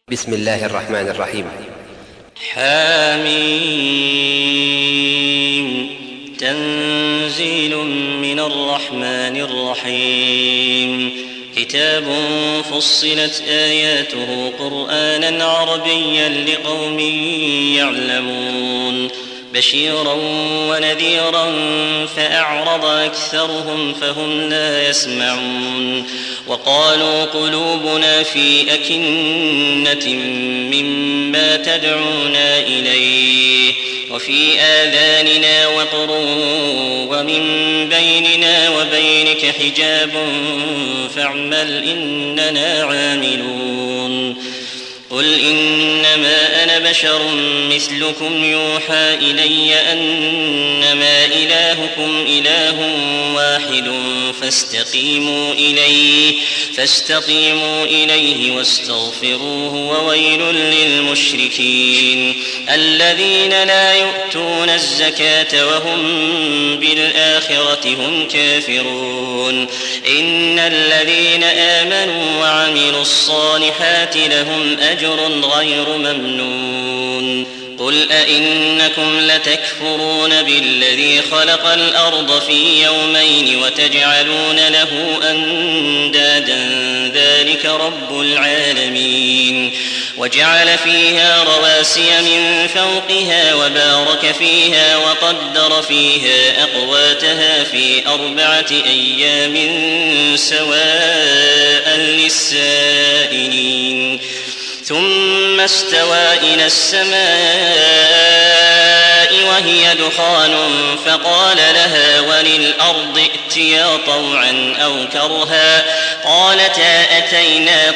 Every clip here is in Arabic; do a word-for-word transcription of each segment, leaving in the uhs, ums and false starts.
بسم الله الرحمن الرحيم. حاميم تنزيل من الرحمن الرحيم. كتاب فصلت آياته قرآنا عربيا لقوم يعلمون بشيرا ونذيرا فأعرض أكثرهم فهم لا يسمعون. وقالوا قلوبنا في أكنة مما تدعونا إليه وفي آذاننا وقر ومن بيننا وبينك حجاب فاعمل إننا عاملون. قل إنما أنا بشر مثلكم يوحى إلي أنما إلهكم إله واحد فاستقيموا إليه, فاستقيموا إليه واستغفروه. وويل للمشركين الذين لا يؤتون الزكاة وهم بالآخرة هم كافرون. إن الذين آمنوا وعملوا الصالحات لهم أجر غير ممنون. قل أئنكم لتكفرون بالذي خلق الأرض في يومين وتجعلون له أندادا ذلك رب العالمين. وجعل فيها رواسي من فوقها وبارك فيها وقدر فيها أقواتها في أربعة أيام سواء للسائلين. ثم استوى إلى السماء وهي دخان فقال لها وللأرض ائتيا طوعا أو كرها قالتا أتينا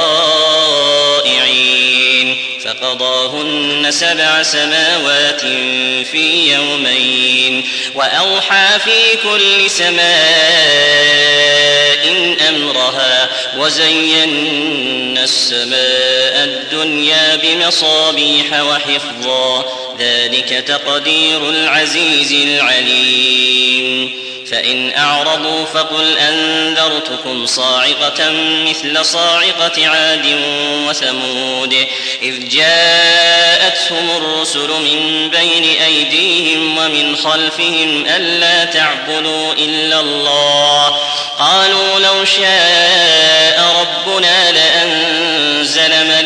طائعين. فقضاهن سبع سماوات في يومين وأوحى في كل سماء أمرها وزينا السماء الدنيا بمصابيح وحفظا ذلك تقدير العزيز العليم. فإن أعرضوا فقل أنذرتكم صاعقة مثل صاعقة عاد وثمود إذ جاءتهم الرسل من بين أيديهم ومن خلفهم ألا تعبدوا إلا الله قالوا لو شاء ربنا لأنزل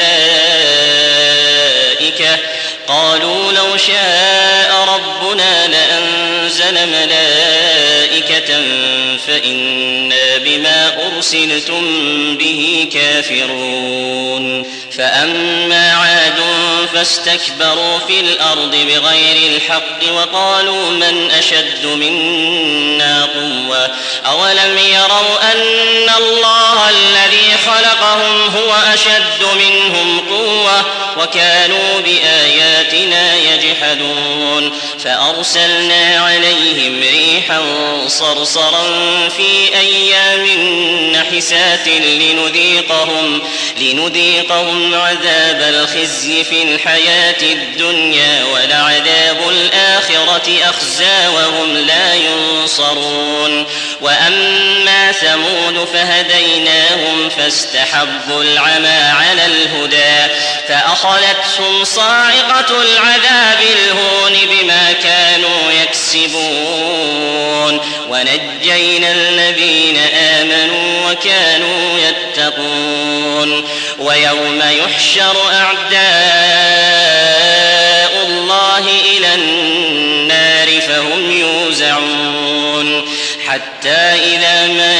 ملائكة قالوا لو شاء ربنا لأنزل ملائكة فإنا بما أرسلتم به كافرون. فأما عاد فاستكبروا في الأرض بغير الحق وقالوا من أشد منا قوة أولم يروا أن الله الذي خلقهم هو أشد منهم قوة وكانوا بآياتنا يجحدون. فأرسلنا عليهم ريحا صرصرا في أيام نحسات لنذيقهم, لنذيقهم عذاب الخزي في الحياة الدنيا ولعذاب الآخرة أخزى وهم لا ينصرون. وأما ثمود فهديناهم فاستحبوا العمى على الهدى فأخذتهم صاعقة العذاب الهون بما كانوا يكسبون ونجينا الذين آمنوا وكانوا يتقون. ويوم يحشر أعداء الله إلى النار فهم يوزعون حتى إذا ما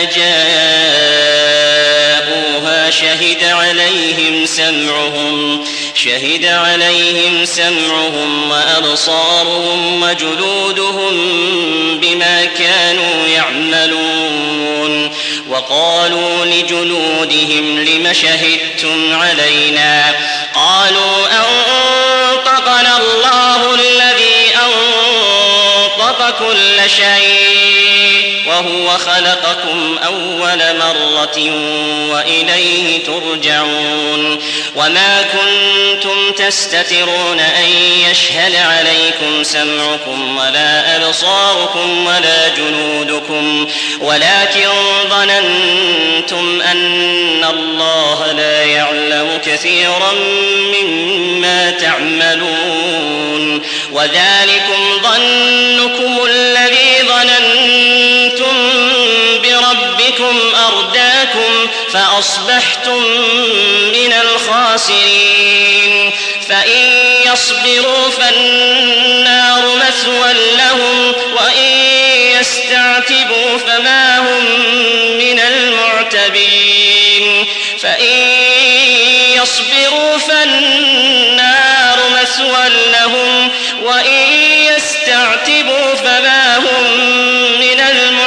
جاءوها شهد عليهم سمعهم شهد عليهم سمعهم وأبصارهم وجلودهم بما كانوا يعملون. وقالوا لجلودهم لم شهدتم علينا قالوا أنطقنا الله الذي أنطق كل شيء وهو خلقكم أول مرة وإليه ترجعون وما كنتم تستترون أن يشهد عليكم سمعكم ولا أبصاركم ولا جنودكم ولكن ظننتم أن الله لا يعلم كثيرا مما تعملون وذلكم ظنكم الذي ظننتم بربكم أرداكم فأصبحتم من الخاسرين فإن يصبروا فالنار مثوى لهم وإن يستعتبوا فما هم من المعتبين فإن يصبروا فالنار مثوى لهم وإن يستعتبوا فما هم من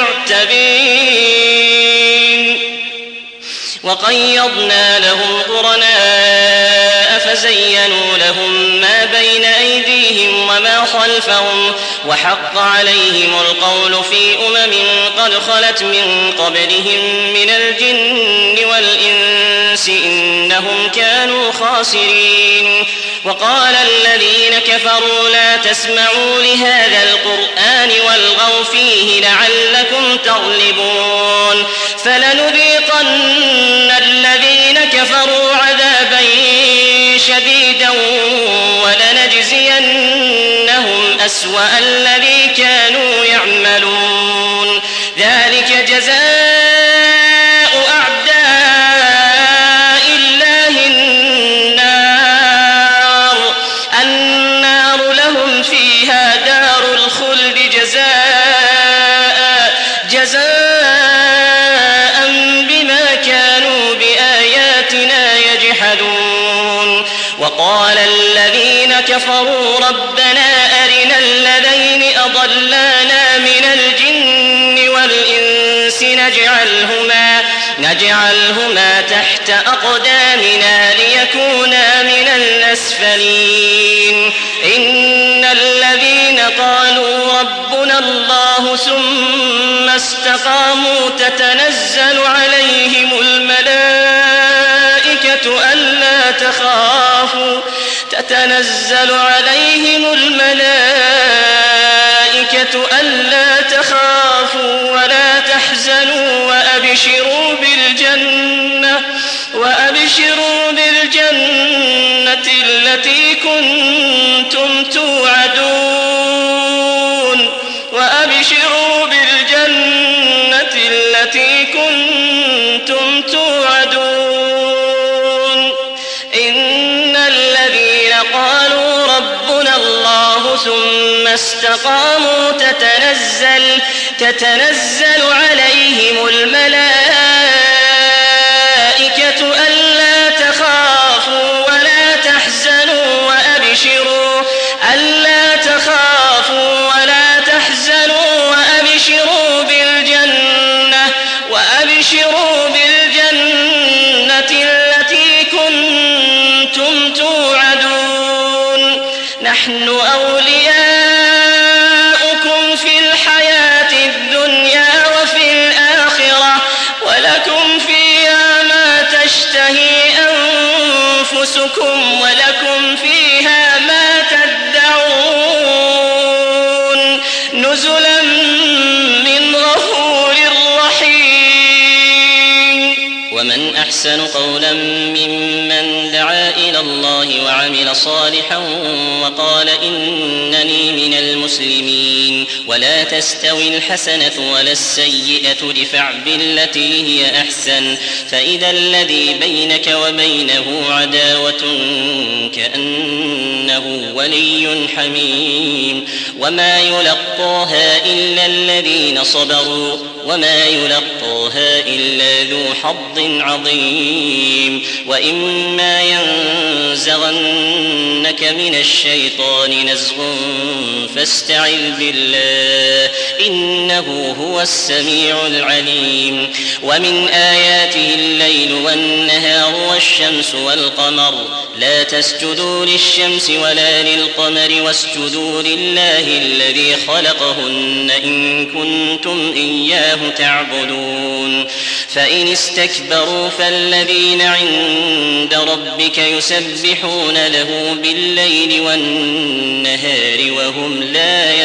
المعتبين وقيضنا لهم قرناء فزينوا لهم ما بين أيديهم وما خلفهم وحق عليهم القول في أمم قد خلت من قبلهم من الجن والإنس إنهم كانوا خاسرين وقال الذين كفروا لا تسمعوا لهذا القرآن والغوا فيه لعلكم تغلبون فلنذيقن الذين كفروا عذابا شديدا ولنجزينهم أسوأ الذي كانوا يعملون ذلك جزاء أعداء الله النار النار لهم فيها دار الخلد جزاء جزاء بما كانوا بآياتنا يجحدون وقال الذين كفروا ربنا أرنا الذين أضلانا من الجن والإنس نجعلهما, نجعلهما تحت أقدامنا ليكونا من الأسفلين إن الذين قالوا ربنا الله ثم استقاموا تتنزل عليهم الملائكة ألا تخافوا تتنزل عليهم الملائكة ألا تخافوا ولا تحزنوا وأبشروا بالجنة وأبشروا بالجنة التي كنتم توعدون وأبشروا بالجنة التي كنتم توعدون إن الذين قالوا ربنا الله ثم استقاموا تتنزل تتنزل عليهم الملائكة ألا تخافوا ولا تحزنوا وأبشروا ألا تخافوا ولا تحزنوا وأبشروا بالجنة وأبشروا بالجنة التي كنتم توعدون نحن أولياؤكم في الحياة الدنيا وفي الآخرة ولكم فيها ما تشتهي أنفسكم ولكم فيها ما تدعون نزلا من غفور رحيم ومن أحسن قولا ممن دعا إلى الله وعمل صالحا وقال إنني من المسلمين ولا تستوي الحسنة ولا السيئة ادفع بالتي هي أحسن فإذا الذي بينك وبينه عداوة كأنه ولي حميم وما يلقاها إلا الذين صبروا وما يلقاها إلا ذو حظ عظيم وإما ينزغنك من الشيطان نزغ فاستعذ بالله إنه هو السميع العليم ومن آياته الليل والنهار والشمس والقمر لا تسجدوا للشمس ولا للقمر واسجدوا لله الذي خلقهن إن كنتم إياه تعبدون فإن استكبروا فالذين عند ربك يسبحون له بالليل والنهار وهم لا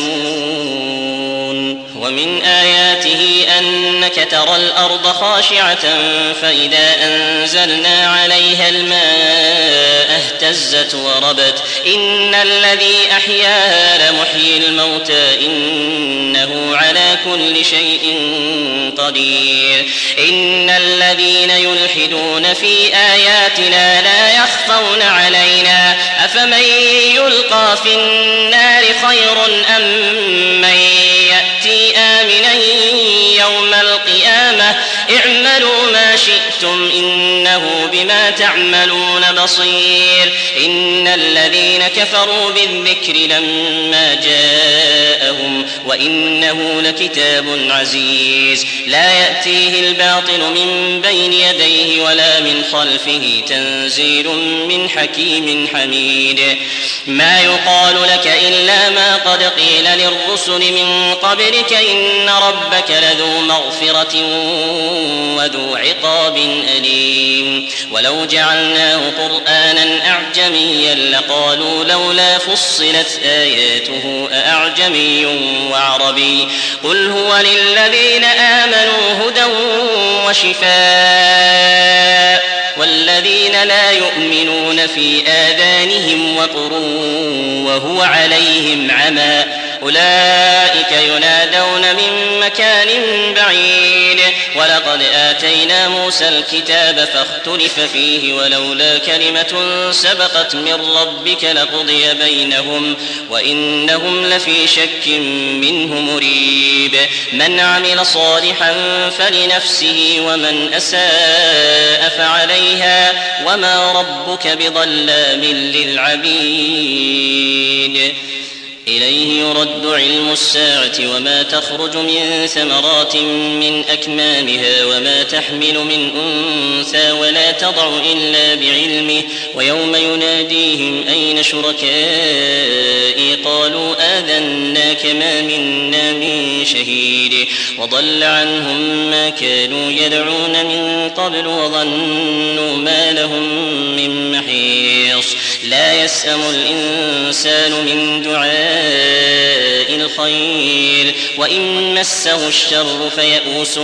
يسأمون ومن آياته أنك ترى الأرض خاشعة فإذا أنزلنا عليها الماء اهتزت وربت إن الذي أحياها لمحيي الموتى إنه على كل شيء قدير إن الذين يلحدون في آياتنا لا يخفون علينا أفمن يلقى في النار خير أم من يأتي آمنا يوم القيامة اعملوا ما شئتم إنه بما تعملون بصير إن الذين كفروا بالذكر لما جاءهم وإنه لكتاب عزيز لا يأتيه الباطل من بين يديه ولا من خلفه تنزيل من حكيم حميد ما يقال لك إلا ما قد قيل للرسل من قبلك إن ربك لذو مغفرة وذو عقاب أليم ولو جعلناه قرآنا أعجميا لقالوا لولا فصلت آياته أأعجمي وعربي قل هو للذين آمنوا هدى وشفاء والذين لا يؤمنون في آذانهم وقر وهو عليهم عمى أولئك ينادون من مكان بعيد ولقد آتينا موسى الكتاب فاختلف فيه ولولا كلمة سبقت من ربك لقضي بينهم وإنهم لفي شك منه مريب من عمل صالحا فلنفسه ومن أساء فعليها وما ربك بظلام للعبيد إليه يرد علم الساعة وما تخرج من ثمرات من أكمامها وما تحمل من أنثى ولا تضع إلا بعلمه ويوم يناديهم أين شركائي قالوا آذناك ما منا من شهيد وضل عنهم ما كانوا يدعون من قبل وظنوا ما لهم من محيص لا يسأم الإنسان من دعاء الخير وإن مسه الشر فيئوس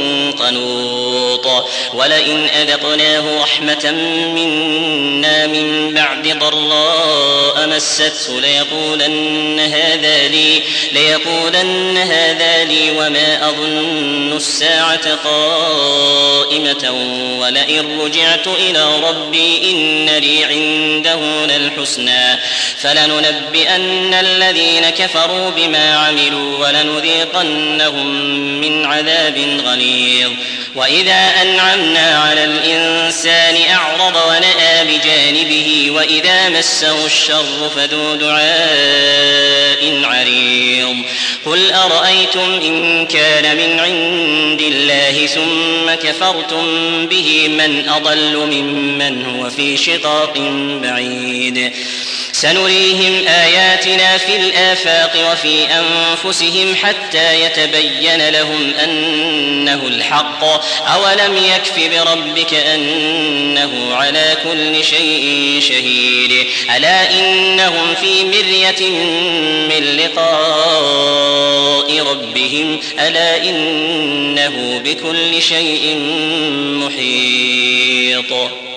قنوط ولئن أذقناه رحمة منا من بعد ضراء مسته ليقولن هذا لي ليقولن هذا لي وما أظن الساعة قائمة ولئن رجعت إلى ربي إن لي عنده للحسنى فلننبئن الذين كفروا بما عملوا ولنذيقنهم من عذاب غليظ وإذا أنعمنا على الإنسان أعرض ونأى بجانبه وإذا مسه الشر فذو دعاء عريض قل أرأيتم إن كان من عند الله ثم كفرتم به من أضل ممن هو في شقاق بعيد سنريهم آياتنا في الآفاق وفي أنفسهم حتى يتبين لهم أنه الحق أولم يكف بربك أنه على كل شيء شهيد ألا إنهم في مرية من لقاء ربهم ألا إنه بكل شيء محيط